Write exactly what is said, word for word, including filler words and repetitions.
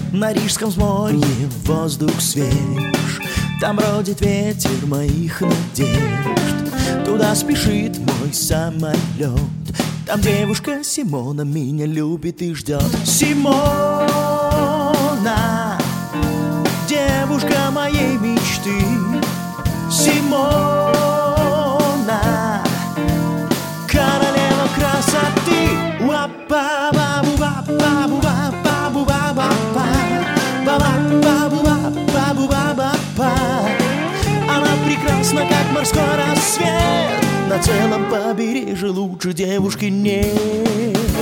На Рижском взморье воздух свеж, там бродит ветер моих надежд. Туда спешит мой самолет, там девушка Симона меня любит и ждет. Симона, девушка моей мечты. Симона, королева красоты. Она прекрасна, как морской рассвет, на целом побережье лучше девушки нет.